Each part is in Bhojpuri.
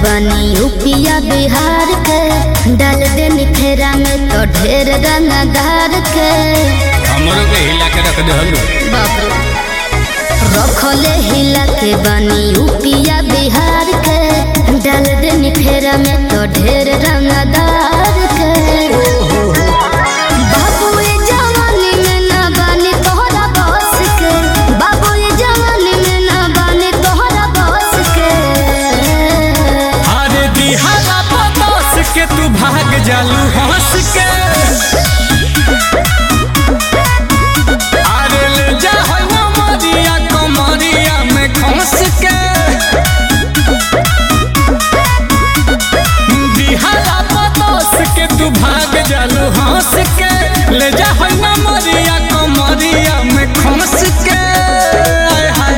बानी यूपिया बिहार के, डाल दे निखेरा में तो ढेर रंगदार के। हमरो के हिला के रख दे हलू बाप रे रखले हिला के बानी यूपिया बिहार के, डाल दे निखेरा में तो ढेर रंगदार के। बाबू ये जवानी में ना बानी तोहरा बस के, बाबू ये जवानी में ना बानी तोहरा बस के। अरे दिहारा पतोस के तू भाग जालू हंस के। अरे ले जा होय ना मरिया कमरिया में खंस के। दिहारा पतोस के तू भाग जालू हंस के, ले जा होय ना मरिया कमरिया में खंस के। आय हाय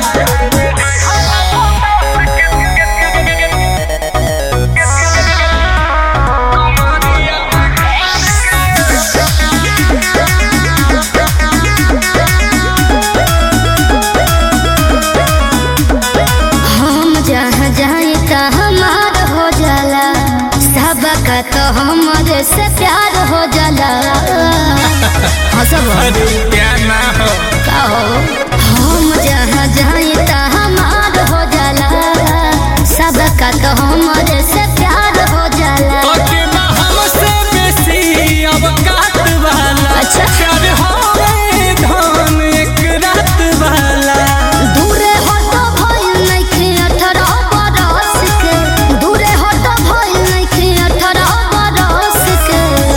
हम जहाँ जाए ता हमार हो जाला, सबका तो हमारे से प्यार हो जाला। हंसब अरे प्यार ना हो का हो, हम जहाँ जाए ता हमार हो जाला, सबका तो हमारे से प्यार हो जाला। ओके ना हमसे बेसी अब काट वाला। अच्छा। प्यार होवे धन एक रात वाला। दूरे हो तो भइल नइखे 18 बरस के, दूरे हो तो भइल नइखे 18 बरस के।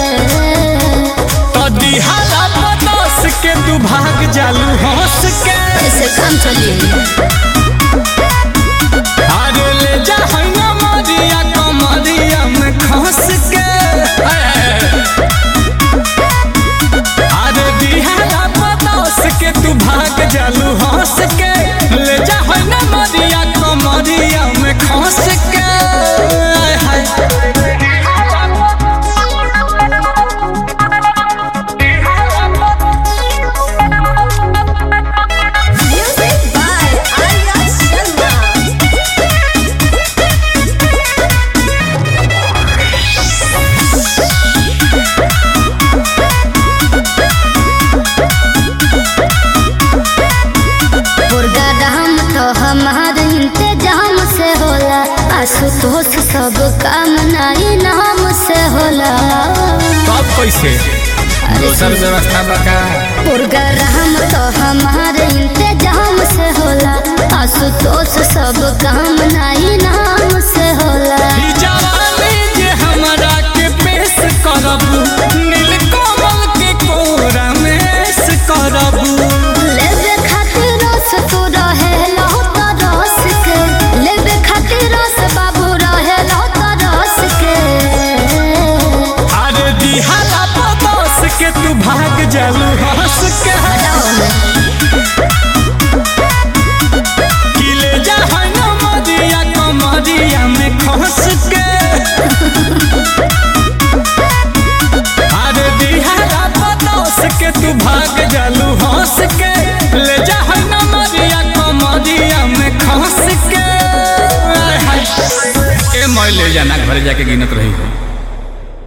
तो दिहारा पतोस के तू भाग जालू हंस के। ऐसे काम चली। अरे ले जा होय ना मरिया कमरिया में खंस के। अरे दिहारा पतोस के तू भाग जालू हंस के, ले जा होय ना मरिया कमरिया में खंस के। आय हाय Music by Arya Sharma. Program तो हमार इंतजाम से होला, आशुतोष सब काम नाई नाम से होला। सब पैसे दोसर व्यवस्था बका। प्रोग्राम तो हमार इंतजाम से होला, आशुतोष सब काम नाई नाम से होला। ई जवानी जे हमरा के पेश करबू, नीलकमल के कोरा में ऐश करबू। लेबे खातिर रस तू रहेला तो रस के, लेबे खातिर रस बाबू रहेला तो रस के। अरे दिहारा पतोस के तू भाग जालू हंस के। कि ले जा होय ना मरिया कमरिया में खंस के। अरे दिहारा पतोस के तू भाग जालू हंस के, ले जा होय ना मरिया कमरिया में खंस के। आय हाय ए मैं ले जाना घर जाके गिनत रही हो।